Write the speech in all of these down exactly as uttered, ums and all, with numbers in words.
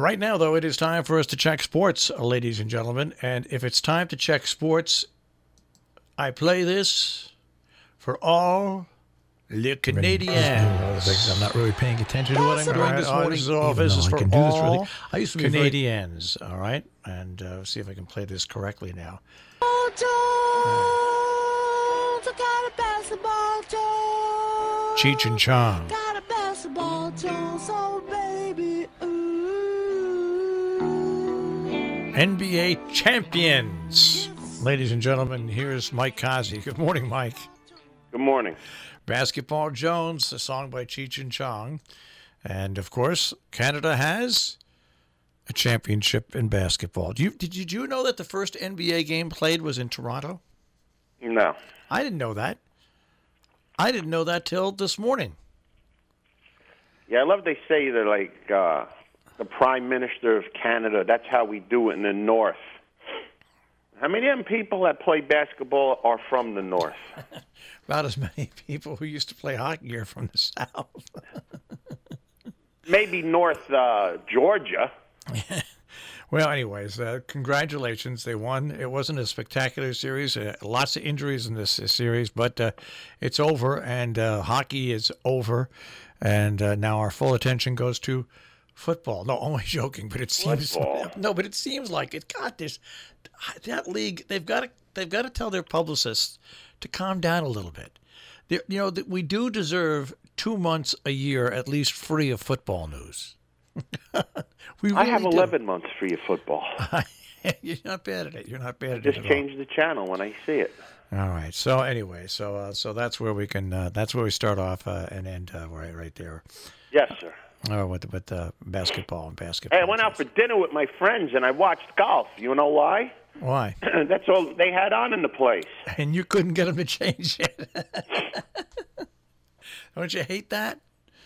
Right now, though, it is time for us to check sports, ladies and gentlemen. And if it's time to check sports, I play this for all le Canadiens. I'm not really paying attention to what I'm doing this morning. This is, all, even this is though I for can do all this really. I used to be very- Canadians, all right? And uh, see if I can play this correctly now. Cheech and Chong. Got a basketball toe, so baby, N B A champions. Ladies and gentlemen, here's Mike Kazi. Good morning, Mike. Good morning. Basketball Jones, a song by Cheech and Chong. And, of course, Canada has a championship in basketball. Do you, did, did you know that the first N B A game played was in Toronto? No. I didn't know that. I didn't know that till this morning. Yeah, I love they say they're like uh, the Prime Minister of Canada. That's how we do it in the North. How many of them people that play basketball are from the North? About as many people who used to play hockey are from the South. Maybe North uh, Georgia. Well, anyways, uh, congratulations. They won. It wasn't a spectacular series. Uh, lots of injuries in this uh, series, but uh, it's over, and uh, hockey is over. And uh, now our full attention goes to football. No, only joking, but it seems Football. no, but it seems like it. God, this that league. They've got to they've got to tell their publicists to calm down a little bit. They're, you know, that we do deserve two months a year at least free of football news. we really I have do. eleven months free of football. You're not bad at it. You're not bad at Just it. at change the channel when I see it. All right. So anyway, so uh, so that's where we can. Uh, that's where we start off uh, and end uh, right right there. Yes, sir. Oh, with with uh, basketball and basketball. Hey, I went out for dinner with my friends and I watched golf. You know why? Why? That's all they had on in the place. And you couldn't get them to change it. Don't you hate that?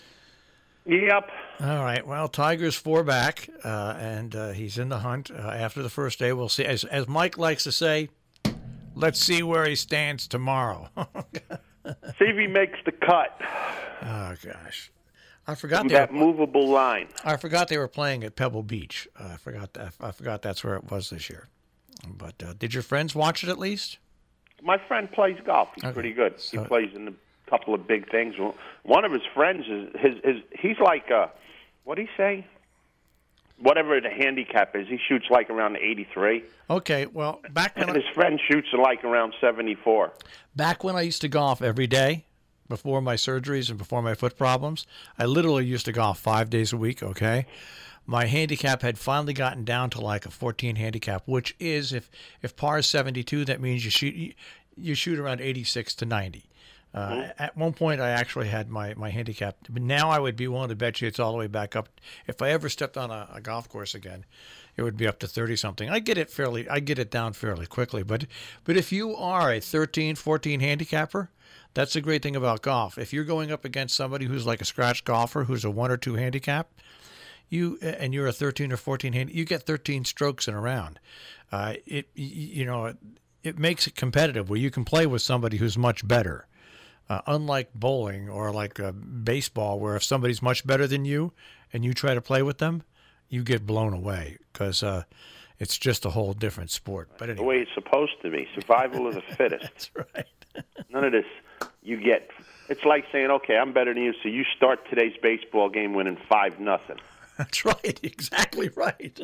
Yep. All right. Well, Tiger's four back, uh, and uh, he's in the hunt uh, after the first day. We'll see. As, as Mike likes to say, let's see where he stands tomorrow. See if he makes the cut. Oh gosh, I forgot From they that were, movable line. I forgot they were playing at Pebble Beach. Uh, I forgot that. I forgot that's where it was this year. But uh, did your friends watch it at least? My friend plays golf. He's Okay. pretty good. So- he plays in a couple of big things. One of his friends is his. his he's like uh, what do he say? Whatever the handicap is, he shoots like around eighty-three. Okay. Well, back when And I, his friend shoots like around seventy-four. back when I used to golf every day before my surgeries and before my foot problems, I literally used to golf five days a week. Okay. My handicap had finally gotten down to like a fourteen handicap, which is if if par is seventy-two, that means you shoot you shoot around eighty-six to ninety. Uh, Mm-hmm. At one point, I actually had my, my handicap, but now I would be willing to bet you it's all the way back up. If I ever stepped on a, a golf course again, it would be up to thirty something. I get it fairly, I get it down fairly quickly. But but if you are a thirteen, fourteen handicapper, that's the great thing about golf. If you're going up against somebody who's like a scratch golfer, who's a one or two handicap, you and you're a thirteen or fourteen hand, you get thirteen strokes in a round. Uh, it you know it, it makes it competitive where you can play with somebody who's much better. Uh, unlike bowling or like uh, baseball, where if somebody's much better than you and you try to play with them, you get blown away because uh, it's just a whole different sport. But The anyway, way it's supposed to be. Survival of the fittest. that's right. None of this. You get. It's like saying, okay, I'm better than you, so you start today's baseball game winning five nothing. That's right. Exactly right.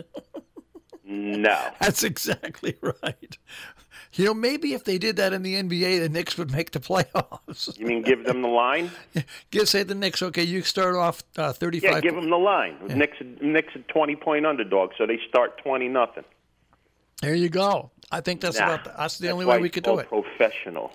No. That's exactly right. You know, maybe if they did that in the N B A, the Knicks would make the playoffs. You mean give them the line? Give say the Knicks, okay, you start off uh, thirty-five. Yeah, give them the line. Knicks, Knicks a twenty-point underdog, so they start twenty nothing. There you go. I think that's Nah, about the, that's the that's only why way we it's could do called it. Professional.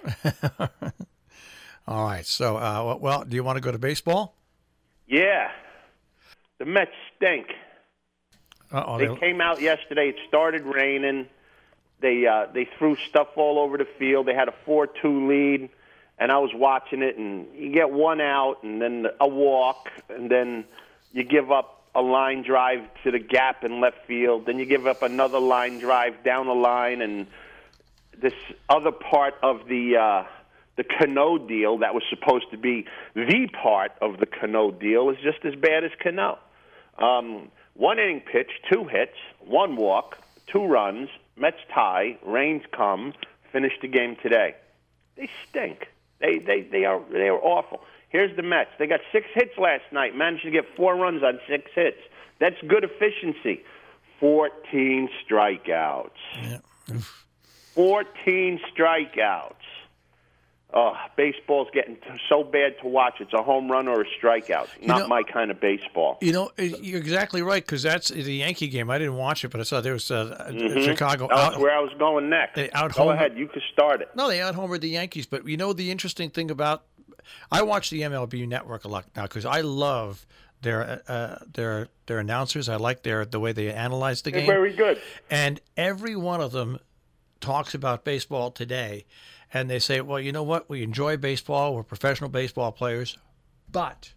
All right. So, uh, well, do you want to go to baseball? Yeah. The Mets stink. Uh-oh, They came out yesterday. It started raining. They uh, they threw stuff all over the field. They had a four two lead, and I was watching it. And you get one out, and then a walk, and then you give up a line drive to the gap in left field. Then you give up another line drive down the line, and this other part of the uh, the Cano deal that was supposed to be the part of the Cano deal is just as bad as Cano. Um, One inning pitch, two hits, one walk, two runs, Mets tie, rains come, finish the game today. They stink. They they they are they are awful. Here's the Mets. They got six hits last night, managed to get four runs on six hits. That's good efficiency. fourteen strikeouts. Yeah. fourteen strikeouts. Oh, baseball's getting so bad to watch. It's a home run or a strikeout. Not know, my kind of baseball. You know, you're exactly right, because that's the Yankee game. I didn't watch it, but I saw there was uh, Mm-hmm. Chicago. That's out, where I was going next. They out Go ahead. You can start it. No, they out-homered the Yankees. But you know the interesting thing about – I watch the M L B Network a lot now because I love their uh, their their announcers. I like their the way they analyze the They're game. very good. And every one of them talks about baseball today. And they say, well, you know what? We enjoy baseball. We're professional baseball players. But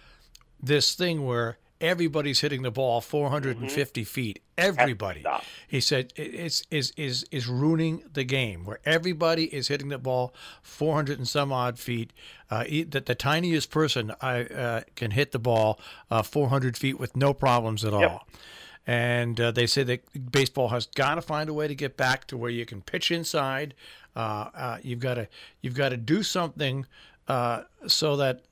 this thing where everybody's hitting the ball four hundred fifty mm-hmm. feet, everybody, he said, is, is, is, is ruining the game, where everybody is hitting the ball four hundred and some odd feet. Uh, that the tiniest person I, uh, can hit the ball uh, four hundred feet with no problems at all. Yep. And uh, they say that baseball has got to find a way to get back to where you can pitch inside. Uh, uh, you've got to you've got to do something uh, so that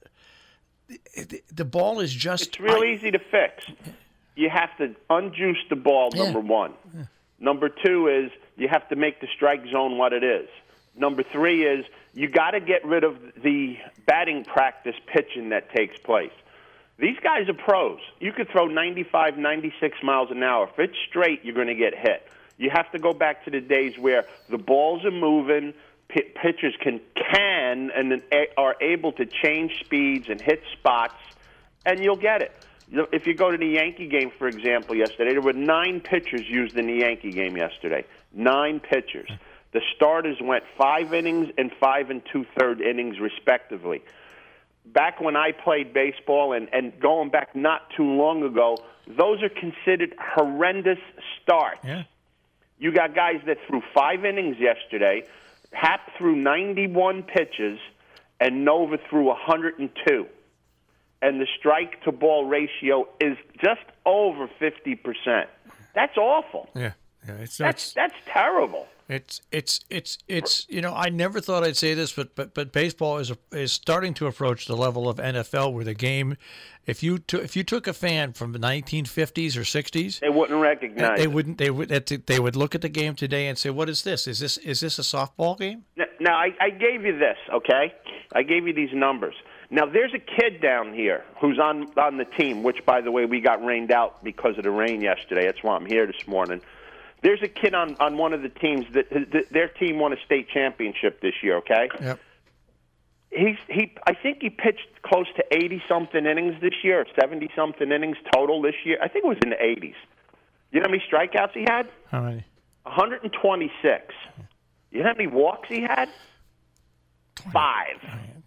the, the ball is just. It's real I, easy to fix. You have to unjuice the ball. Yeah. Number one. Yeah. Number two is you have to make the strike zone what it is. Number three is you got to get rid of the batting practice pitching that takes place. These guys are pros. You could throw ninety-five, ninety-six miles an hour. If it's straight, you're going to get hit. You have to go back to the days where the balls are moving, p- pitchers can can and are able to change speeds and hit spots, and you'll get it. If you go to the Yankee game, for example, yesterday, there were nine pitchers used in the Yankee game yesterday. Nine pitchers. The starters went five innings and five and two-third innings, respectively. Back when I played baseball and, and going back not too long ago, those are considered horrendous starts. Yeah. You got guys that threw five innings yesterday, Happ threw ninety-one pitches, and Nova threw one hundred two. And the strike-to-ball ratio is just over fifty percent. That's awful. Yeah, yeah, it's That's, that's terrible. It's it's it's it's you know, I never thought I'd say this, but but but baseball is is starting to approach the level of N F L, where the game, if you t- if you took a fan from the nineteen fifties or sixties, they wouldn't recognize. They it. wouldn't. They would. They would look at the game today and say, "What is this? Is this is this a softball game?" Now I, I gave you this, okay? I gave you these numbers. Now there's a kid down here who's on on the team, which by the way we got rained out because of the rain yesterday. That's why I'm here this morning. There's a kid on, on one of the teams that, that their team won a state championship this year. Okay. Yep. He's he. I think he pitched close to eighty something innings this year, or seventy something innings total this year. I think it was in the eighties. You know how many strikeouts he had? How many? one hundred twenty-six. You know how many walks he had? Five.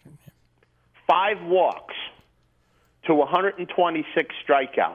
Five walks to one hundred twenty-six strikeouts.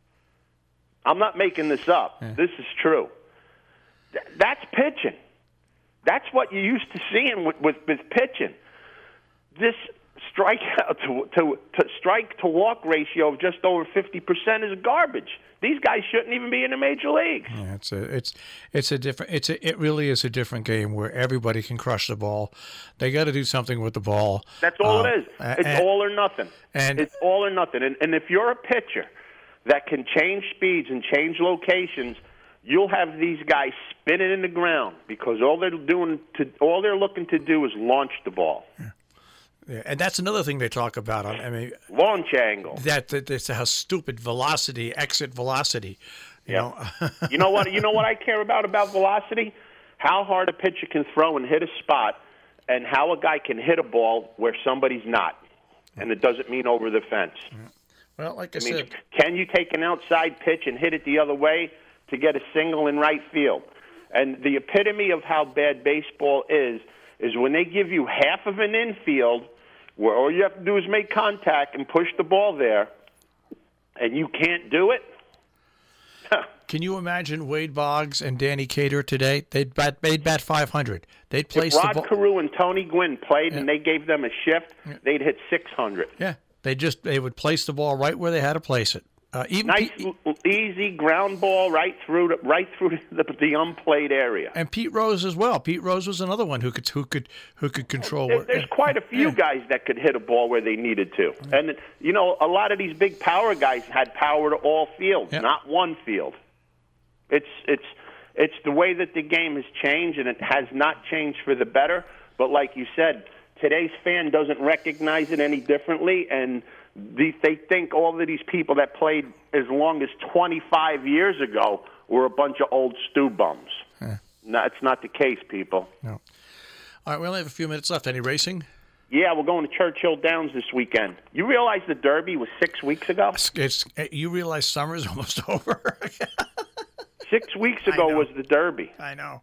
I'm not making this up. Yeah. This is true. Th- that's pitching. That's what you used to seeing with, with, with pitching. This strikeout to, to, to strike to walk ratio of just over fifty percent is garbage. These guys shouldn't even be in the major leagues. Yeah, it's a it's it's a different it's a, it really is a different game where everybody can crush the ball. They got to do something with the ball. That's all um, it is. It's and, all or nothing. And it's all or nothing. And, and if you're a pitcher that can change speeds and change locations, you'll have these guys spinning in the ground because all they're doing to all they're looking to do is launch the ball. Yeah. Yeah, and that's another thing they talk about. I mean, launch angle. That that that's how stupid velocity, exit velocity. You yeah. know. you know what? You know what I care about about velocity? How hard a pitcher can throw and hit a spot, and how a guy can hit a ball where somebody's not, and it doesn't mean over the fence. Yeah. Well, like I, I mean, said, can you take an outside pitch and hit it the other way to get a single in right field? And the epitome of how bad baseball is is when they give you half of an infield where all you have to do is make contact and push the ball there, and you can't do it. Can you imagine Wade Boggs and Danny Cater today? They'd bat, they'd bat five hundred. They'd place if Rod the ball. Carew and Tony Gwynn played yeah. and they gave them a shift, yeah. they'd hit six hundred. Yeah, they just they would place the ball right where they had to place it. Uh, even nice, Pete, l- easy ground ball right through the, right through the, the unplayed area. And Pete Rose as well. Pete Rose was another one who could who could who could control. There, where, there's quite a few yeah. guys that could hit a ball where they needed to, and you know a lot of these big power guys had power to all fields, Yeah. not one field. It's it's it's the way that the game has changed, and it has not changed for the better. But like you said, today's fan doesn't recognize it any differently, and they, they think all of these people that played as long as twenty-five years ago were a bunch of old stew bums. Huh. No, it's not the case, people. No. All right, we only have a few minutes left. Any racing? Yeah, we're going to Churchill Downs this weekend. You realize the Derby was six weeks ago? It's, it's you realize summer's almost over. Six weeks ago was the Derby. I know.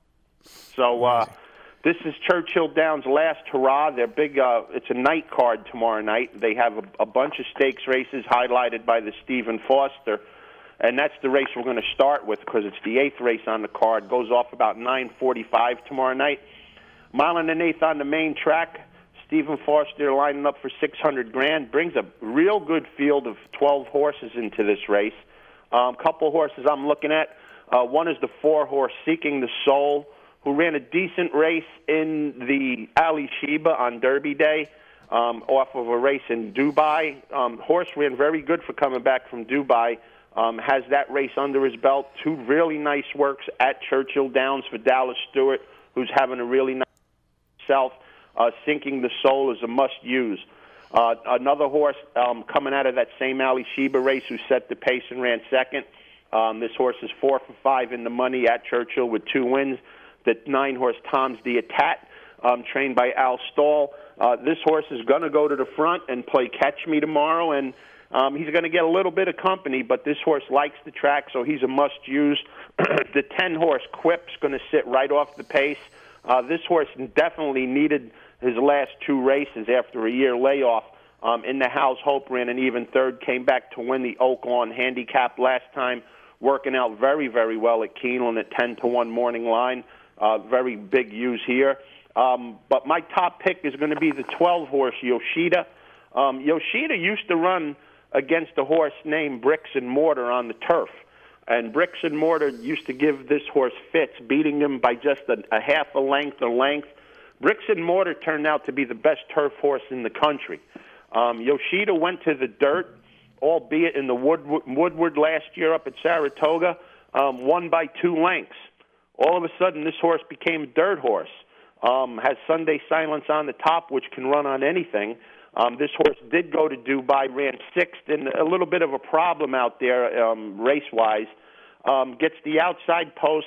So uh, this is Churchill Downs' last hurrah. Their big, uh, it's a night card tomorrow night. They have a, a bunch of stakes races highlighted by the Stephen Foster, and that's the race we're going to start with because it's the eighth race on the card. Goes off about nine forty-five tomorrow night. Mile and an eighth on the main track. Stephen Foster lining up for six hundred grand. Brings a real good field of twelve horses into this race. A um, couple of horses I'm looking at. Uh, one is the four-horse Seeking the Soul, who ran a decent race in the Ali Sheba on Derby Day um, off of a race in Dubai. Um, horse ran very good for coming back from Dubai. Um, has that race under his belt. Two really nice works at Churchill Downs for Dallas Stewart, who's having a really nice self. Uh, Sinking the Soul is a must-use. Uh, another horse um, coming out of that same Ali Sheba race who set the pace and ran second. Um, this horse is four for five in the money at Churchill with two wins. The nine-horse Tom's the Atat, um, trained by Al Stahl. Uh, this horse is going to go to the front and play catch me tomorrow, and um, he's going to get a little bit of company, but this horse likes the track, so he's a must-use. The ten-horse Quip's going to sit right off the pace. Uh, this horse definitely needed his last two races after a year layoff. Um, in the House Hope, ran an even third, came back to win the Oak Lawn Handicap last time, working out very, very well at Keeneland at ten to one morning line. Uh, very big use here. Um, but my top pick is going to be the twelve-horse Yoshida. Um, Yoshida used to run against a horse named Bricks and Mortar on the turf. And Bricks and Mortar used to give this horse fits, beating him by just a, a half a length or length. Bricks and Mortar turned out to be the best turf horse in the country. Um, Yoshida went to the dirt, albeit in the Woodward, Woodward last year up at Saratoga, um, won by two lengths. All of a sudden, this horse became a dirt horse. Um, has Sunday Silence on the top, which can run on anything. Um, this horse did go to Dubai, ran sixth, and a little bit of a problem out there um, race-wise. Um, gets the outside post,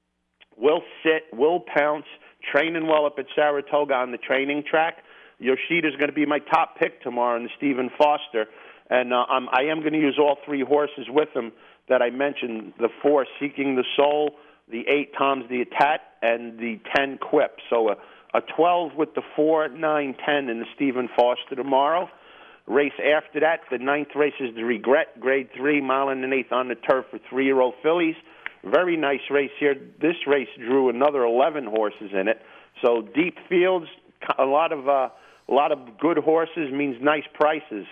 will sit, will pounce, training well up at Saratoga on the training track. Yoshida's going to be my top pick tomorrow in the Stephen Foster. And uh, I'm, I am going to use all three horses with him that I mentioned, the four Seeking the Soul, the eight Tom's the Atat, and the ten Quip. So a, a twelve with the four, nine, ten in the Stephen Foster tomorrow. Race after that, the ninth race is the Regret, grade three, mile and an eighth on the turf for three-year-old fillies. Very nice race here. This race drew another eleven horses in it. So deep fields, a lot of uh, a lot of good horses means nice prices.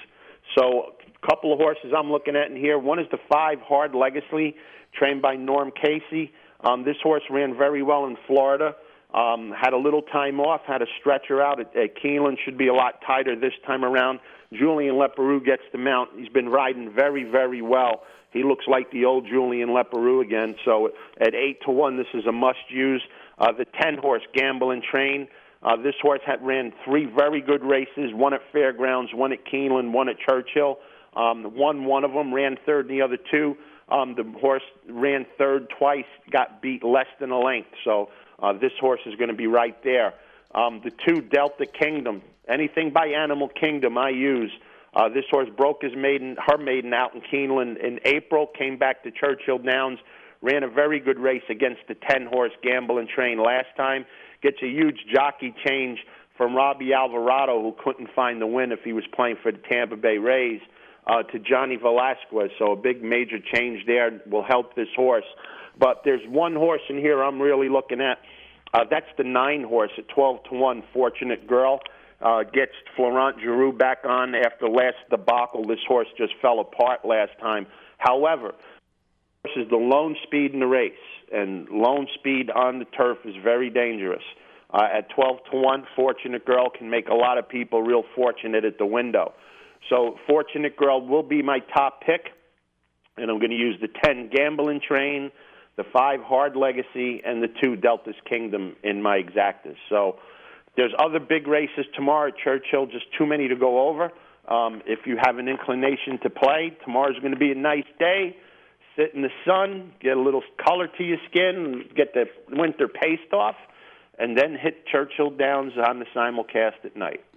So a couple of horses I'm looking at in here. One is the five Hard Legacy, trained by Norm Casey. Um, this horse ran very well in Florida. Um, had a little time off, had a stretcher out at, at Keeneland. Should be a lot tighter this time around. Julian Leparoux gets the mount. He's been riding very, very well. He looks like the old Julian Leparoux again. So at eight to one, this is a must-use. Uh, the ten-horse Gamble and Train. Uh, this horse had ran three very good races, one at Fairgrounds, one at Keeneland, one at Churchill. Um, won one of them, ran third in the other two. Um, the horse ran third twice, got beat less than a length. So uh, this horse is going to be right there. Um, the two Delta Kingdom, anything by Animal Kingdom I use. Uh, this horse broke his maiden, her maiden out in Keeneland in April, came back to Churchill Downs, ran a very good race against the ten-horse Gamble and Train last time. Gets a huge jockey change from Robbie Alvarado, who couldn't find the win if he was playing for the Tampa Bay Rays, uh, to Johnny Velasquez. So a big major change there will help this horse. But there's one horse in here I'm really looking at. Uh, that's the nine horse at twelve to one, Fortunate Girl. Uh, gets Florent Giroux back on after last debacle. This horse just fell apart last time. However, this is the lone speed in the race, and lone speed on the turf is very dangerous. Uh, at twelve to one, Fortunate Girl can make a lot of people real fortunate at the window. So Fortunate Girl will be my top pick, and I'm going to use the ten Gambling Train, the five Hard Legacy, and the two Delta's Kingdom in my exactas. So there's other big races tomorrow at Churchill, just too many to go over. Um, if you have an inclination to play, tomorrow's going to be a nice day. Sit in the sun, get a little color to your skin, get the winter paste off, and then hit Churchill Downs on the simulcast at night.